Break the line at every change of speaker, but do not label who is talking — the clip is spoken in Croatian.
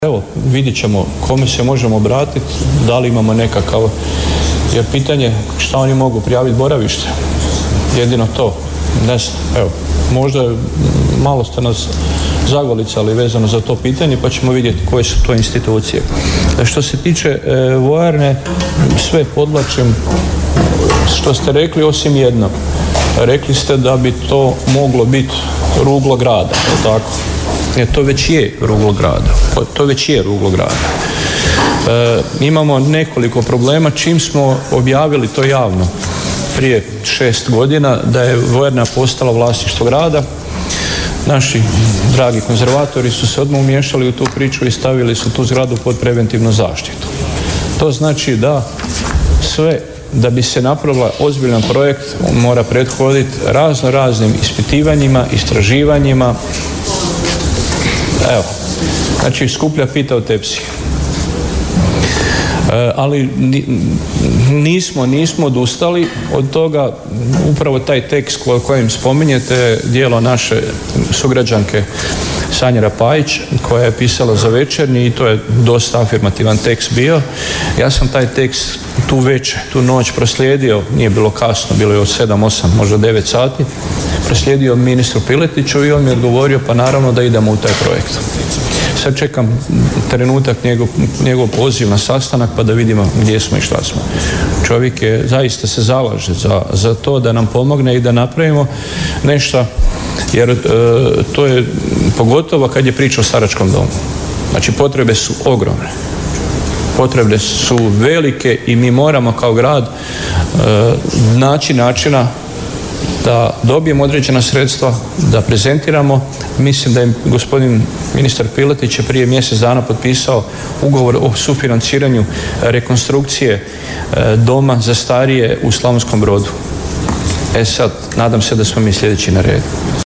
Evo, vidjet ćemo kome se možemo obratiti, da li imamo nekakav, jer pitanje šta oni mogu prijaviti boravište, jedino to, ne znam, evo, možda malo ste nas zagolicali vezano za to pitanje, pa ćemo vidjeti koje su to institucije. Što se tiče vojarne, sve podvlačim što ste rekli, osim jedno. Rekli ste da bi to moglo biti ruglo grada, tako? Jer to već je ruglo grada. Imamo nekoliko problema. Čim smo objavili to javno prije 6 godina da je vojarna postala vlasništvo grada, naši dragi konzervatori su se odmah umiješali u tu priču i stavili su tu zgradu pod preventivnu zaštitu. To znači da sve, da bi se napravila ozbiljan projekt, mora prethoditi raznim ispitivanjima, istraživanjima. Evo, znači skuplja pita o tepsi. Ali nismo odustali od toga. Upravo taj tekst kojim spominjete, djelo naše sugrađanke Sanje Rapajić, koja je pisala za Večernji, i to je dosta afirmativan tekst bio. Ja sam taj tekst tu noć proslijedio, nije bilo kasno, bilo je od 7, 8, možda 9 sati, proslijedio ministru Piletiću i on mi je odgovorio pa naravno da idemo u taj projekt. Sad čekam trenutak njegov poziv na sastanak pa da vidimo gdje smo i šta smo. Čovjek je, zaista se zalaže za to da nam pomogne i da napravimo nešto, jer to je pogotovo kad je priča o staračkom domu. Znači potrebe su ogromne. Potrebe su velike i mi moramo kao grad naći načina da dobijemo određena sredstva, da prezentiramo. Mislim da je gospodin ministar Piletić je prije mjesec dana potpisao ugovor o sufinanciranju rekonstrukcije doma za starije u Slavonskom Brodu. Sad, nadam se da smo mi sljedeći na redu.